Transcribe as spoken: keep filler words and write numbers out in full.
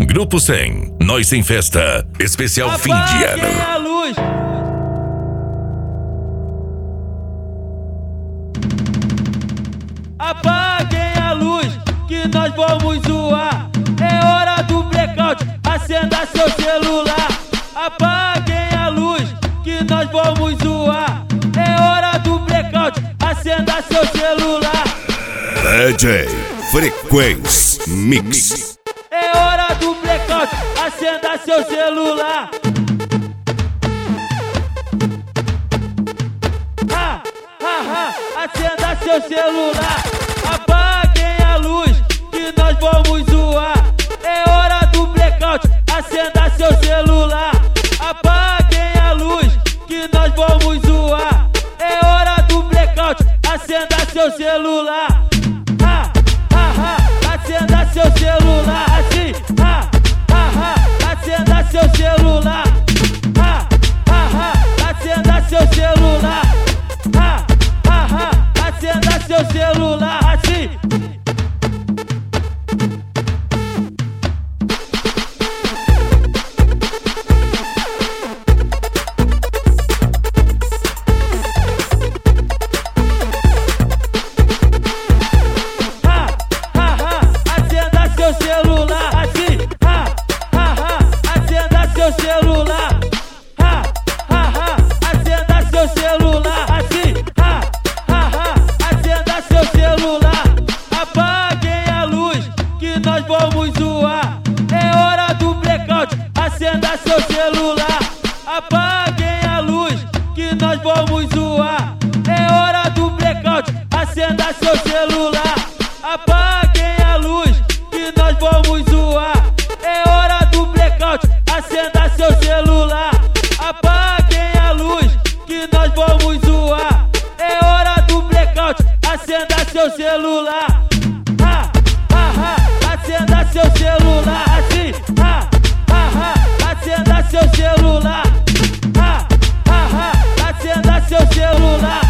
Grupo cem, Nós Sem Festa, especial fim de ano. Apaguem a luz. Apaguem a luz, que nós vamos zoar. É hora do blackout, acenda seu celular. Apaguem a luz, que nós vamos zoar. É hora do blackout, acenda seu celular. D J Frequência Mix. É hora do blackout, acenda seu celular. Ha, ha, ha, acenda seu celular. Apaguem a luz, que nós vamos zoar. É hora do blackout, acenda seu celular. Apaguem a luz, que nós vamos zoar. É hora do blackout, acenda seu celular. Ha, ha, ha, acenda seu celular. Assim, ha, ha, ha, acenda seu celular. Ha, ha, ha, acenda seu celular. Ha, ha, ha, acenda seu celular. Assim. Acenda seu celular, apaguem a luz, que nós vamos zoar. É hora do blackout, acenda seu celular. Apaguem a luz, que nós vamos zoar. É hora do blackout, acenda seu celular. Apaguem a luz, que nós vamos zoar. É hora do blackout, acenda seu celular. Ha, ha, ha, acenda seu celular. Assim, ha, ha, ha, acenda seu celular. Ha, ha, ha, acenda seu celular.